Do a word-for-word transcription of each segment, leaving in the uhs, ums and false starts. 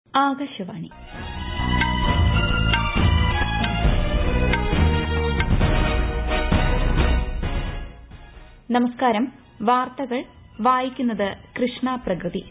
ആകാശവാണി നമസ്കാരം. വാർത്തകൾ വായിക്കുന്നത് കൃഷ്ണ പ്രകൃതി.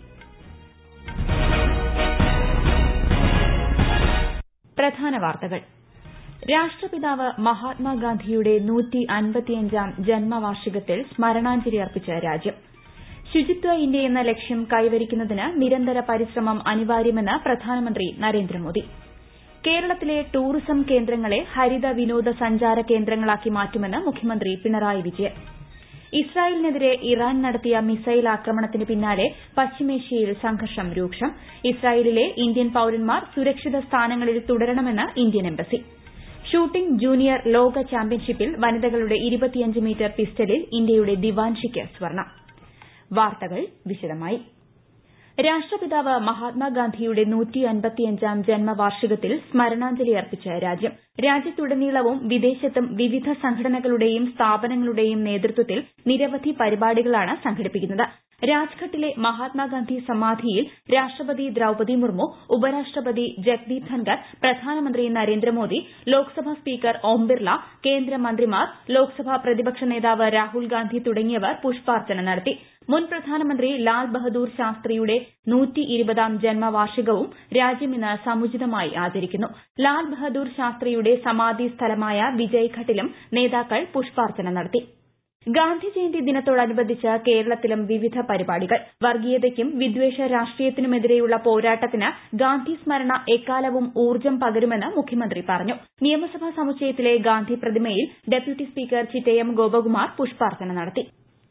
പ്രധാന വാർത്തകൾ. രാഷ്ട്രപിതാവ് മഹാത്മാഗാന്ധിയുടെ നൂറ്റി അൻപത്തിയഞ്ചാം ജന്മവാർഷികത്തിൽ സ്മരണാഞ്ജലി അർപ്പിച്ച് രാജ്യം. ശുചിത്വ ഇന്ത്യ എന്ന ലക്ഷ്യം കൈവരിക്കുന്നതിന് നിരന്തര പരിശ്രമം അനിവാര്യമെന്ന് പ്രധാനമന്ത്രി നരേന്ദ്രമോദി. കേരളത്തിലെ ടൂറിസം കേന്ദ്രങ്ങളെ ഹരിത വിനോദസഞ്ചാര കേന്ദ്രങ്ങളാക്കി മാറ്റുമെന്ന് മുഖ്യമന്ത്രി പിണറായി വിജയൻ. ഇസ്രായേലിനെതിരെ ഇറാൻ നടത്തിയ മിസൈൽ ആക്രമണത്തിന് പിന്നാലെ പശ്ചിമേഷ്യയിൽ സംഘർഷം രൂക്ഷം. ഇസ്രായേലിലെ ഇന്ത്യൻ പൌരന്മാർ സുരക്ഷിത സ്ഥാനങ്ങളിൽ തുടരണമെന്ന് ഇന്ത്യൻ എംബസി. ഷൂട്ടിംഗ് ജൂനിയർ ലോക ചാമ്പ്യൻഷിപ്പിൽ വനിതകളുടെ ഇരുപത്തിയഞ്ച് മീറ്റർ പിസ്റ്റലിൽ ഇന്ത്യയുടെ ദിവാൻഷിക്ക് സ്വർണ്ണം. വാർത്തകൾ വിശദമായി. രാഷ്ട്രപിതാവ് മഹാത്മാഗാന്ധിയുടെ നൂറ്റി അൻപത്തിയഞ്ചാം ജന്മവാർഷികത്തിൽ സ്മരണാഞ്ജലി അർപ്പിച്ച് രാജ്യം. രാജ്യത്തുടനീളവും വിദേശത്തും വിവിധ സംഘടനകളുടെയും സ്ഥാപനങ്ങളുടെയും നേതൃത്വത്തിൽ നിരവധി പരിപാടികളാണ് സംഘടിപ്പിക്കുന്നത്. രാജ്ഘട്ടിലെ മഹാത്മാഗാന്ധി സമാധിയിൽ രാഷ്ട്രപതി ദ്രൌപദി മുർമു, ഉപരാഷ്ട്രപതി ജഗ്ദീപ് ധൻകർ, പ്രധാനമന്ത്രി നരേന്ദ്രമോദി, ലോക്സഭാ സ്പീക്കർ ഓം ബിർല, കേന്ദ്രമന്ത്രിമാർ, ലോക്സഭാ പ്രതിപക്ഷ നേതാവ് രാഹുൽ ഗാന്ധി തുടങ്ങിയവർ പുഷ്പാർച്ചന നടത്തി. മുൻ പ്രധാനമന്ത്രി ലാൽ ബഹദൂർ ശാസ്ത്രിയുടെ നൂറ്റി ഇരുപതാം ജന്മവാർഷികവും രാജ്യം ഇന്ന് സമുചിതമായി ആചരിക്കുന്നു. ലാൽ ബഹദൂർ ശാസ്ത്രിയുടെ സമാധി സ്ഥലമായ വിജയ്ഘട്ടിലും നേതാക്കൾ പുഷ്പാർച്ചന നടത്തി. ഗാന്ധി ജയന്തി ദിനത്തോടനുബന്ധിച്ച് കേരളത്തിലും വിവിധ പരിപാടികൾ. വർഗീയതയ്ക്കും വിദ്വേഷ രാഷ്ട്രീയത്തിനുമെതിരെയുള്ള പോരാട്ടത്തിന് ഗാന്ധി സ്മരണ എക്കാലവും ഊർജ്ജം പകരുമെന്ന് മുഖ്യമന്ത്രി പറഞ്ഞു. നിയമസഭാ സമുച്ചയത്തിലെ ഗാന്ധി പ്രതിമയിൽ ഡെപ്യൂട്ടി സ്പീക്കർ ചിറ്റയം ഗോപകുമാർ പുഷ്പാർച്ചന നടത്തി.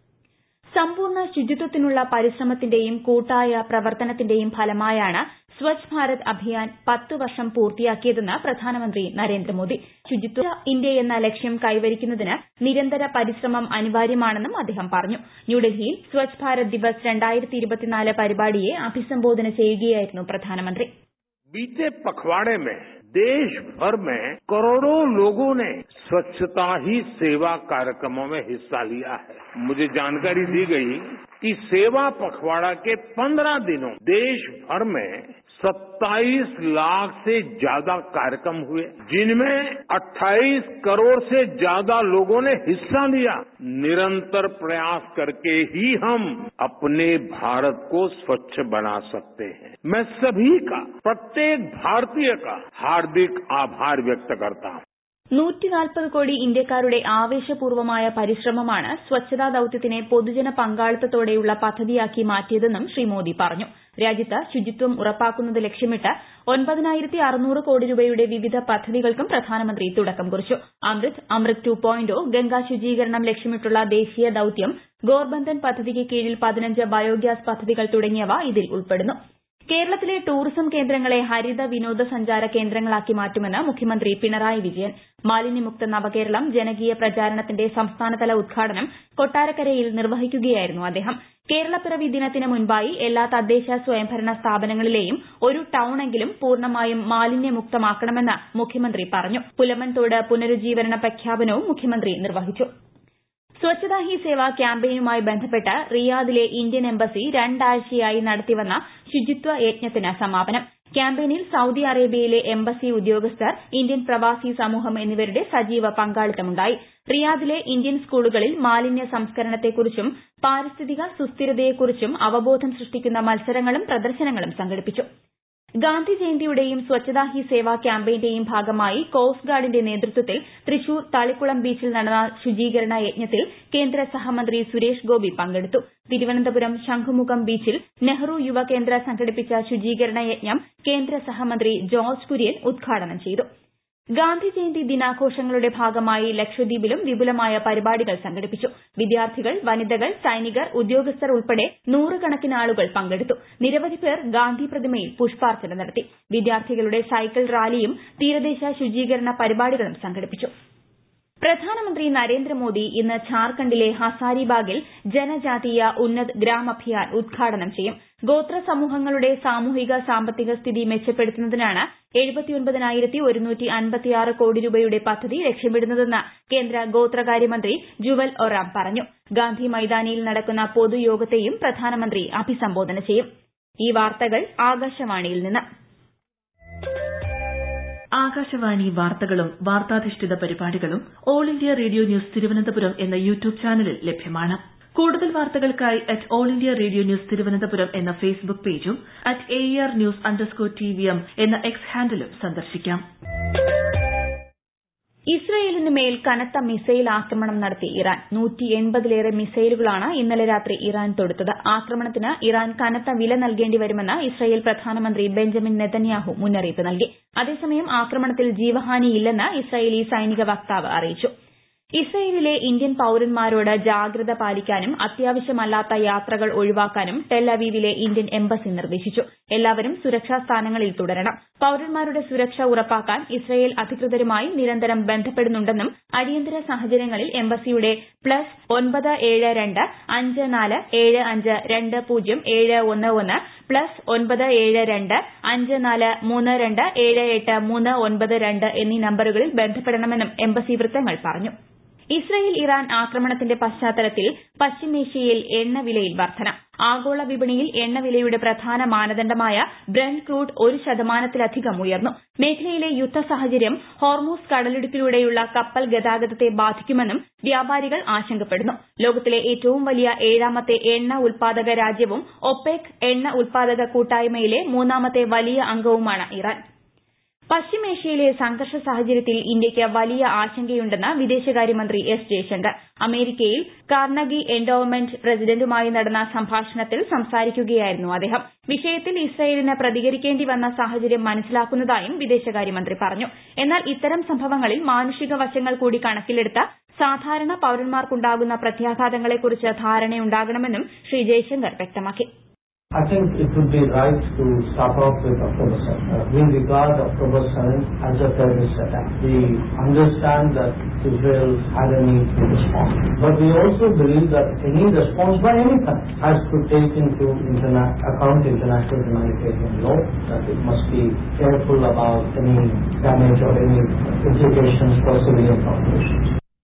സമ്പൂർണ്ണ ശുചിത്വത്തിനുള്ള പരിശ്രമത്തിന്റെയും കൂട്ടായ പ്രവർത്തനത്തിന്റെയും ഫലമായാണ് സ്വച്ഛ് ഭാരത് അഭിയാൻ പത്ത് വർഷം പൂർത്തിയാക്കിയതെന്ന് പ്രധാനമന്ത്രി നരേന്ദ്രമോദി. ശുചിത്വ ഇന്ത്യ എന്ന ലക്ഷ്യം കൈവരിക്കുന്നതിന് നിരന്തര പരിശ്രമം അനിവാര്യമാണെന്നും അദ്ദേഹം പറഞ്ഞു. ന്യൂഡൽഹിയിൽ സ്വച്ഛ് ഭാരത് ദിവസ് രണ്ടായിരത്തി ഇരുപത്തിനാല് പരിപാടിയെ അഭിസംബോധന ചെയ്യുകയായിരുന്നു പ്രധാനമന്ത്രി. बीते पखवाड़े में देश भर में करोड़ों लोगों ने स्वच्छता ही सेवा कार्यक्रमों में हिस्सा लिया है. मुझे जानकारी दी गई कि सेवा पखवाड़ा के पंद्रह दिनों देश भर में सत्ताईस लाख से ज्यादा कार्यक्रम हुए, जिनमें अट्ठाईस करोड़ से ज्यादा लोगों ने हिस्सा लिया. निरंतर प्रयास करके ही हम अपने भारत को स्वच्छ बना सकते हैं. मैं सभी का, प्रत्येक भारतीय का हार्दिक आभार व्यक्त करता हूं. നൂറ്റി നാൽപ്പത് കോടി ഇന്ത്യക്കാരുടെ ആവേശപൂർവ്വമായ പരിശ്രമമാണ് സ്വച്ഛതാ ദൌത്യത്തിനെ പൊതുജന പങ്കാളിത്തത്തോടെയുള്ള പദ്ധതിയാക്കി മാറ്റിയതെന്നും ശ്രീ മോദി പറഞ്ഞു. രാജ്യത്ത് ശുചിത്വം ഉറപ്പാക്കുന്നത് ലക്ഷ്യമിട്ട് ഒൻപതിനായിരത്തി അറുന്നൂറ് കോടി രൂപയുടെ വിവിധ പദ്ധതികൾക്കും പ്രധാനമന്ത്രി തുടക്കം കുറിച്ചു. Amrut, Amrut two point O, Ganga ശുചീകരണം ലക്ഷ്യമിട്ടുള്ള ദേശീയ ദൌത്യം, ഗോർബന്ധൻ പദ്ധതിക്ക് കീഴിൽ പതിനഞ്ച് ബയോഗ്യാസ് പദ്ധതികൾ തുടങ്ങിയവ ഇതിൽ ഉൾപ്പെടുന്നു. കേരളത്തിലെ ടൂറിസം കേന്ദ്രങ്ങളെ ഹരിത വിനോദസഞ്ചാര കേന്ദ്രങ്ങളാക്കി മാറ്റുമെന്ന് മുഖ്യമന്ത്രി പിണറായി വിജയൻ. മാലിന്യമുക്ത നവകേരളം ജനകീയ പ്രചാരണത്തിന്റെ സംസ്ഥാനതല ഉദ്ഘാടനം കൊട്ടാരക്കരയിൽ നിർവഹിക്കുകയായിരുന്നു അദ്ദേഹം. കേരളപ്പിറവി ദിനത്തിന് മുൻപായി എല്ലാ തദ്ദേശ സ്വയംഭരണ സ്ഥാപനങ്ങളിലെയും ഒരു ടൌണെങ്കിലും പൂർണ്ണമായും മാലിന്യമുക്തമാക്കണമെന്ന് മുഖ്യമന്ത്രി പറഞ്ഞു. പുലമൺതോട് പുനരുജ്ജീവന പ്രഖ്യാപനവും മുഖ്യമന്ത്രി നിർവഹിച്ചു. സ്വച്ഛതാ ഹി സേവ ക്യാമ്പയിനുമായി ബന്ധപ്പെട്ട് റിയാദിലെ ഇന്ത്യൻ എംബസി രണ്ടാഴ്ചയായി നടത്തിവന്ന ശുചിത്വ യജ്ഞത്തിന് സമാപനം. ക്യാമ്പയിനിൽ സൌദി അറേബ്യയിലെ എംബസി ഉദ്യോഗസ്ഥർ, ഇന്ത്യൻ പ്രവാസി സമൂഹം എന്നിവരുടെ സജീവ പങ്കാളിത്തമുണ്ടായി. റിയാദിലെ ഇന്ത്യൻ സ്കൂളുകളിൽ മാലിന്യ സംസ്കരണത്തെക്കുറിച്ചും പാരിസ്ഥിതിക സുസ്ഥിരതയെക്കുറിച്ചും അവബോധം സൃഷ്ടിക്കുന്ന മത്സരങ്ങളും പ്രദർശനങ്ങളും സംഘടിപ്പിച്ചു. ഗാന്ധി ജയന്തിയുടെയും സ്വച്ഛതാ ഹി സേവ ക്യാമ്പയിന്റെയും ഭാഗമായി കോസ്റ്റ് ഗാർഡിന്റെ നേതൃത്വത്തിൽ തൃശൂർ തളിക്കുളം ബീച്ചിൽ നടന്ന ശുചീകരണ യജ്ഞത്തിൽ കേന്ദ്ര സഹമന്ത്രി സുരേഷ് ഗോപി പങ്കെടുത്തു. തിരുവനന്തപുരം ശംഖുമുഖം ബീച്ചിൽ നെഹ്റു യുവകേന്ദ്ര സംഘടിപ്പിച്ച ശുചീകരണ യജ്ഞം കേന്ദ്ര സഹമന്ത്രി ജോർജ് കുര്യൻ ഉദ്ഘാടനം ചെയ്തു. ഗാന്ധി ജയന്തി ദിനാഘോഷങ്ങളുടെ ഭാഗമായി ലക്ഷദ്വീപിലും വിപുലമായ പരിപാടികൾ സംഘടിപ്പിച്ചു. വിദ്യാർത്ഥികൾ, വനിതകൾ, സൈനികർ, ഉദ്യോഗസ്ഥർ ഉൾപ്പെടെ നൂറുകണക്കിന് ആളുകൾ പങ്കെടുത്തു. നിരവധി പേർ ഗാന്ധി പ്രതിമയിൽ പുഷ്പാർച്ചന നടത്തി. വിദ്യാർത്ഥികളുടെ സൈക്കിൾ റാലിയും തീരദേശ ശുചീകരണ പരിപാടികളും സംഘടിപ്പിച്ചു. പ്രധാനമന്ത്രി നരേന്ദ്രമോദി ഇന്ന് ഝാർഖണ്ഡിലെ ഹസാരിബാഗിൽ ജനജാതീയ ഉന്നത് ഗ്രാം അഭിയാൻ ഉദ്ഘാടനം ചെയ്യും. ഗോത്ര സമൂഹങ്ങളുടെ സാമൂഹിക സാമ്പത്തിക സ്ഥിതി മെച്ചപ്പെടുത്തുന്നതിനാണ് എഴുപത്തിയൊൻപതിനായിരത്തി ഒരുന്നൂറ്റി അൻപത്തിയാറ് കോടി രൂപയുടെ പദ്ധതി ലക്ഷ്യമിടുന്നതെന്ന് കേന്ദ്ര ഗോത്രകാര്യമന്ത്രി ജുവൽ ഒറാം പറഞ്ഞു. ഗാന്ധി മൈതാനിയിൽ നടക്കുന്ന പൊതുയോഗത്തെയും പ്രധാനമന്ത്രി അഭിസംബോധന ചെയ്യും. ഈ വാർത്തകൾ ആകാശവാണിയിൽ നിന്ന്. ആകാശവാണി വാർത്തകളും വാർത്താധിഷ്ഠിത പരിപാടികളും All India Radio News Thiruvananthapuram എന്ന യൂട്യൂബ് ചാനലിൽ ലഭ്യമാണ്. കൂടുതൽ വാർത്തകൾക്കായി at All India Radio News Thiruvananthapuram എന്ന ഫേസ്ബുക്ക് പേജും at A R news underscore T V M എന്ന എക്സ് ഹാൻഡിലും സന്ദർശിക്കാം. ഇസ്രയേലിന് മേൽ കനത്ത മിസൈൽ ആക്രമണം നടത്തി ഇറാൻ. നൂറ്റി എൺപതിലേറെ മിസൈലുകളാണ് ഇന്നലെ രാത്രി ഇറാൻ തൊടുത്തത്. ആക്രമണത്തിന് ഇറാൻ കനത്ത വില നൽകേണ്ടി വരുമെന്ന് ഇസ്രയേൽ പ്രധാനമന്ത്രി ബെഞ്ചമിൻ നെതന്യാഹു മുന്നറിയിപ്പ് നൽകി. അതേസമയം ആക്രമണത്തിൽ ജീവഹാനിയില്ലെന്ന് ഇസ്രയേലി സൈനിക വക്താവ് അറിയിച്ചു. ഇസ്രയേലിലെ ഇന്ത്യൻ പൌരന്മാരോട് ജാഗ്രത പാലിക്കാനും അത്യാവശ്യമല്ലാത്ത യാത്രകൾ ഒഴിവാക്കാനും ടെൽ അവീവിലെ ഇന്ത്യൻ എംബസി നിർദ്ദേശിച്ചു. എല്ലാവരും സുരക്ഷാ സ്ഥാനങ്ങളിൽ തുടരണം. പൌരന്മാരുടെ സുരക്ഷ ഉറപ്പാക്കാൻ ഇസ്രയേൽ അധികൃതരുമായി നിരന്തരം ബന്ധപ്പെടുന്നുണ്ടെന്നും അടിയന്തര സാഹചര്യങ്ങളിൽ എംബസിയുടെ പ്ലസ് ഒൻപത് ഏഴ് രണ്ട് അഞ്ച് നാല് ഏഴ് അഞ്ച് രണ്ട് പൂജ്യം ഏഴ് ഒന്ന് ഒന്ന് പ്ലസ് ഒൻപത് ഏഴ് രണ്ട് അഞ്ച് നാല് മൂന്ന് രണ്ട് ഏഴ് എട്ട് മൂന്ന് ഒൻപത് രണ്ട് എന്നീ നമ്പറുകളിൽ ബന്ധപ്പെടണമെന്നും എംബസി വൃത്തങ്ങൾ പറഞ്ഞു. ഇസ്രയേൽ ഇറാൻ ആക്രമണത്തിന്റെ പശ്ചാത്തലത്തിൽ പശ്ചിമേഷ്യയിൽ എണ്ണവിലയിൽ വർധന. ആഗോള വിപണിയിൽ എണ്ണവിലയുടെ പ്രധാന മാനദണ്ഡമായ ബ്രന്റ് ക്രൂഡ് ഒരു ശതമാനത്തിലധികം ഉയർന്നു. മേഖലയിലെ യുദ്ധ സാഹചര്യം ഹോർമൂസ് കടലിടുക്കിലൂടെയുള്ള കപ്പൽ ഗതാഗതത്തെ ബാധിക്കുമെന്നും വ്യാപാരികൾ ആശങ്കപ്പെടുന്നു. ലോകത്തിലെ ഏറ്റവും വലിയ ഏഴാമത്തെ എണ്ണ ഉൽപാദക രാജ്യവും ഒപെക് എണ്ണ ഉൽപാദക കൂട്ടായ്മയിലെ മൂന്നാമത്തെ വലിയ അംഗവുമാണ് ഇറാൻ. പശ്ചിമേഷ്യയിലെ സംഘർഷ സാഹചര്യത്തിൽ ഇന്ത്യയ്ക്ക് വലിയ ആശങ്കയുണ്ടെന്ന് വിദേശകാര്യമന്ത്രി എസ് ജയശങ്കർ. അമേരിക്കയിൽ കാർണഗി എൻഡോവ്മെന്റ് പ്രസിഡന്റുമായി നടന്ന സംഭാഷണത്തിൽ സംസാരിക്കുകയായിരുന്നു അദ്ദേഹം. വിഷയത്തിൽ ഇസ്രയേലിന് പ്രതികരിക്കേണ്ടി വന്ന സാഹചര്യം മനസ്സിലാക്കുന്നതായും വിദേശകാര്യമന്ത്രി പറഞ്ഞു. എന്നാൽ ഇത്തരം സംഭവങ്ങളിൽ മാനുഷിക വശങ്ങൾ കൂടി കണക്കിലെടുത്ത് സാധാരണ പൌരന്മാർക്കുണ്ടാകുന്ന പ്രത്യാഘാതങ്ങളെക്കുറിച്ച് ധാരണയുണ്ടാകണമെന്നും ശ്രീ ജയശങ്കർ വ്യക്തമാക്കി. I think it would be right to start off with October seventh. Uh, we regard October seventh as a terrorist attack. We understand that Israel had a need to respond. But we also believe that any response by any country has to take into interna- account international humanitarian law, that it must be careful about any damage or any implications for civilian populations.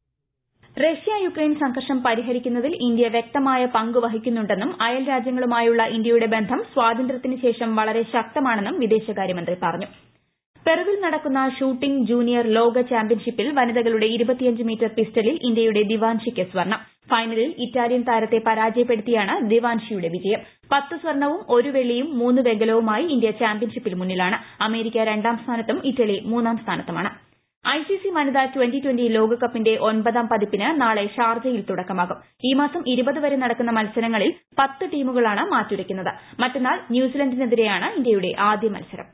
Russia Ukraine സംഘർഷം പരിഹരിക്കുന്നതിൽ India വ്യക്തമായ പങ്ക് വഹിക്കുന്നുണ്ടെന്നും അയൽ രാജ്യങ്ങളുമായുള്ള ഇന്ത്യയുടെ ബന്ധം സ്വാതന്ത്ര്യത്തിന് ശേഷം വളരെ ശക്തമാണെന്നും വിദേശകാര്യമന്ത്രി പറഞ്ഞു. പെറുവിൽ നടക്കുന്ന ഷൂട്ടിംഗ് ജൂനിയർ ലോക ചാമ്പ്യൻഷിപ്പിൽ വനിതകളുടെ ഇരുപത്തിയഞ്ച് മീറ്റർ പിസ്റ്റലിൽ ഇന്ത്യയുടെ ദിവാൻഷിക്ക് സ്വർണ്ണം. ഫൈനലിൽ ഇറ്റാലിയൻ താരത്തെ പരാജയപ്പെടുത്തിയാണ് ദിവാൻഷിയുടെ വിജയം. പത്ത് സ്വർണവും ഒരു വെള്ളിയും മൂന്ന് വെങ്കലവുമായി ഇന്ത്യ ചാമ്പ്യൻഷിപ്പിൽ മുന്നിലാണ്. അമേരിക്ക രണ്ടാം സ്ഥാനത്തും ഇറ്റലി മൂന്നാം സ്ഥാനത്തുമാണ്. ഐസിസി വനിതാ ട്വന്റി ട്വന്റി ലോകകപ്പിന്റെ ഒൻപതാം പതിപ്പിന് നാളെ ഷാർജയിൽ തുടക്കമാകും. ഈ മാസം ഇരുപത് വരെ നടക്കുന്ന മത്സരങ്ങളിൽ പത്ത് ടീമുകളാണ് മാറ്റുരയ്ക്കുന്നത്. മറ്റന്നാൾ ന്യൂസിലൻഡിനെതിരെയാണ് ഇന്ത്യയുടെ ആദ്യ മത്സരം.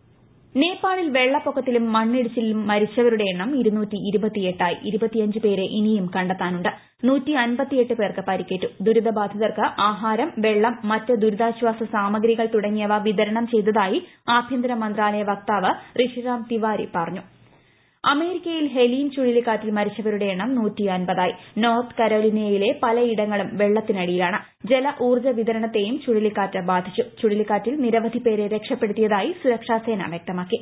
നേപ്പാളിൽ വെള്ളപ്പൊക്കത്തിലും മണ്ണിടിച്ചിലിലും മരിച്ചവരുടെ എണ്ണം ഇരുന്നൂറ്റി ഇരുപത്തിയെട്ടായി. ഇരുപത്തിയഞ്ച് പേരെ ഇനിയും കണ്ടെത്താനുണ്ട്. നൂറ്റി അൻപത്തിയെട്ട് പേർക്ക് പരിക്കേറ്റു. ദുരിതബാധിതർക്ക് ആഹാരം, വെള്ളം, മറ്റ് ദുരിതാശ്വാസ സാമഗ്രികൾ തുടങ്ങിയവ വിതരണം ചെയ്തതായി ആഭ്യന്തര മന്ത്രാലയ വക്താവ് ഋഷിറാം തിവാരി പറഞ്ഞു. അമേരിക്കയിൽ ഹെലീൻ ചുഴലിക്കാറ്റിൽ മരിച്ചവരുടെ എണ്ണം നൂറ്റി അൻപതായി. നോർത്ത് കരോലിനയിലെ പലയിടങ്ങളും വെള്ളത്തിനടിയിലാണ്. ജല ഊർജ്ജ വിതരണത്തെയും ചുഴലിക്കാറ്റ് ബാധിച്ചു. ചുഴലിക്കാറ്റിൽ നിരവധി പേരെ രക്ഷപ്പെടുത്തിയതായി സുരക്ഷാസേന വ്യക്തമാക്കി.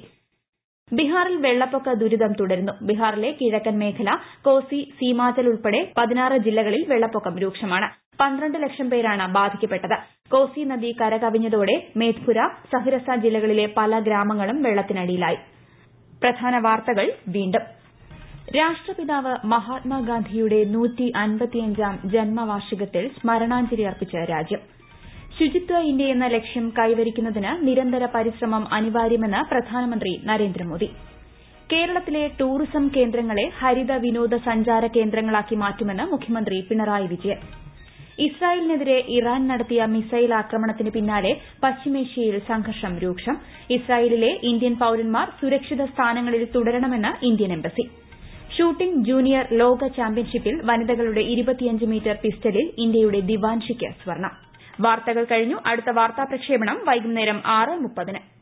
ബീഹാറിൽ വെള്ളപ്പൊക്ക ദുരിതം തുടരുന്നു. ബീഹാറിലെ കിഴക്കൻ മേഖല, കോസി, സീമാചൽ ഉൾപ്പെടെ പതിനാറ് ജില്ലകളിൽ വെള്ളപ്പൊക്കം രൂക്ഷമാണ്. പന്ത്രണ്ട് ലക്ഷം പേരാണ് ബാധിക്കപ്പെട്ടത്. കോസി നദി കരകവിഞ്ഞതോടെ മേധ്പുര, സഹ്രസ ജില്ലകളിലെ പല ഗ്രാമങ്ങളും വെള്ളത്തിനടിയിലായി. പ്രധാന വാർത്തകൾ വീണ്ടും. രാഷ്ട്രപിതാവ് മഹാത്മാഗാന്ധിയുടെ നൂറ്റി അൻപത്തിയഞ്ചാം ജന്മവാർഷികത്തിൽ സ്മരണാഞ്ജലി അർപ്പിച്ച് രാജ്യം. ശുചിത്വ ഇന്ത്യ എന്ന ലക്ഷ്യം കൈവരിക്കുന്നതിന് നിരന്തര പരിശ്രമം അനിവാര്യമെന്ന് പ്രധാനമന്ത്രി നരേന്ദ്രമോദി. കേരളത്തിലെ ടൂറിസം കേന്ദ്രങ്ങളെ ഹരിത വിനോദ സഞ്ചാര കേന്ദ്രങ്ങളാക്കി മാറ്റുമെന്ന് മുഖ്യമന്ത്രി പിണറായി വിജയൻ. ഇസ്രായേലിനെതിരെ ഇറാൻ നടത്തിയ മിസൈൽ ആക്രമണത്തിന് പിന്നാലെ പശ്ചിമേഷ്യയിൽ സംഘർഷം രൂക്ഷം. ഇസ്രായേലിലെ ഇന്ത്യൻ പൌരന്മാർ സുരക്ഷിത സ്ഥാനങ്ങളിൽ തുടരണമെന്ന് ഇന്ത്യൻ എംബസി. ഷൂട്ടിംഗ് ജൂനിയർ ലോക ചാമ്പ്യൻഷിപ്പിൽ വനിതകളുടെ ഇരുപത്തിയഞ്ച് മീറ്റർ പിസ്റ്റലിൽ ഇന്ത്യയുടെ ദിവാൻഷിക്ക് സ്വർണ്ണം. വാർത്തകൾ കഴിഞ്ഞു. അടുത്ത വാർത്താ പ്രക്ഷേപണം വൈകുന്നേരം ആറ് മുപ്പതിന്.